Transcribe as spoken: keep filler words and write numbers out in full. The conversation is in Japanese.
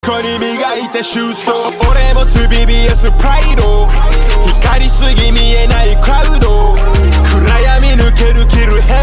こに磨いたシュースト俺持つ ビービーエス プライド光りすぎ見えないクラウド暗闇抜けるキルヘ